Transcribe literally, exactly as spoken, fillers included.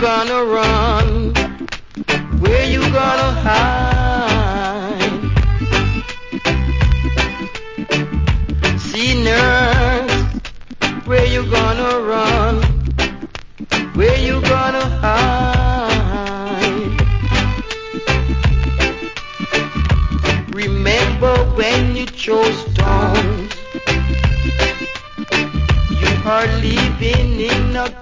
gonna run? Where you gonna hide? See, nurse, where you gonna run? Where you gonna hide? Remember when you chose stones, you are living in a